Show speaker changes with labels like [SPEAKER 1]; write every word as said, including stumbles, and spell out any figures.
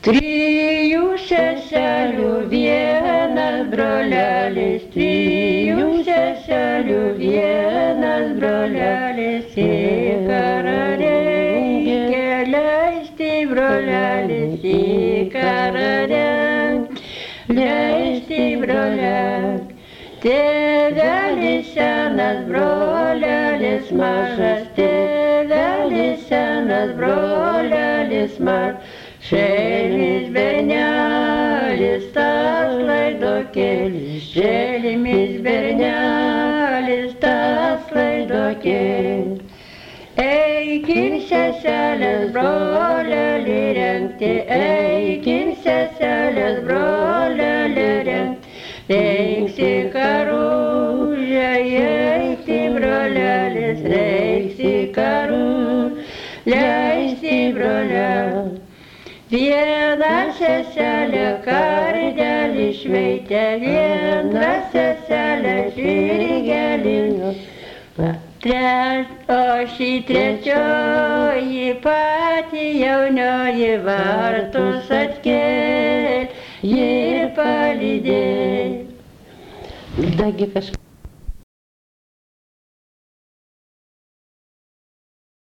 [SPEAKER 1] Trijų seselių vienas brolelis, trijų seselių vienas brolelis, į karalystę leisti brolelis, į karalystę leisti brolelis. Tėvelis senas, brolelis mažas, tėvelis senas, brolelis mažas. Šelmis bernelis, tas laidokėlis, šelmis bernelis, tas laidokėlis. Eikim seselės brolelį rengti, eikim seselės brolelį rengti. Reiksi karužę, eiksi brolelis, reiksi karužę, leisti brolelis. Viena seselė kardelį šveitė, viena seselė žirgelį. O šį trečioji pati jaunioji vartus atkėlė, ji palydėjo. Dagi kažkas.